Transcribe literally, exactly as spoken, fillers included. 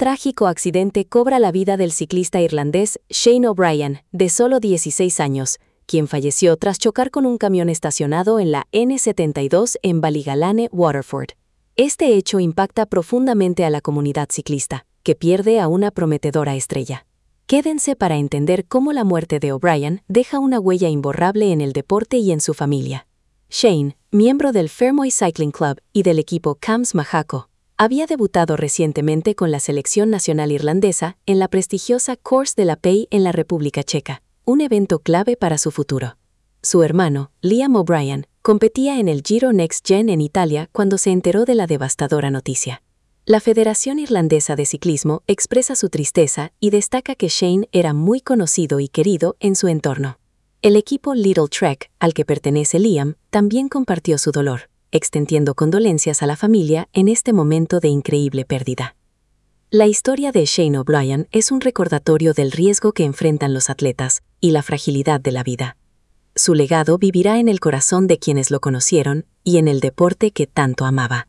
trágico accidente cobra la vida del ciclista irlandés Shane O'Brien, de solo dieciséis años, quien falleció tras chocar con un camión estacionado en la ene setenta y dos en Ballygalane, Waterford. Este hecho impacta profundamente a la comunidad ciclista, que pierde a una prometedora estrella. Quédense para entender cómo la muerte de O'Brien deja una huella imborrable en el deporte y en su familia. Shane, miembro del Fermoy Cycling Club y del equipo Cams Mahako, había debutado recientemente con la selección nacional irlandesa en la prestigiosa Course de la Paix en la República Checa, un evento clave para su futuro. Su hermano, Liam O'Brien, competía en el Giro Next Gen en Italia cuando se enteró de la devastadora noticia. La Federación Irlandesa de Ciclismo expresa su tristeza y destaca que Shane era muy conocido y querido en su entorno. El equipo Lidl Trek, al que pertenece Liam, también compartió su dolor, extendiendo condolencias a la familia en este momento de increíble pérdida. La historia de Shane O'Brien es un recordatorio del riesgo que enfrentan los atletas y la fragilidad de la vida. Su legado vivirá en el corazón de quienes lo conocieron y en el deporte que tanto amaba.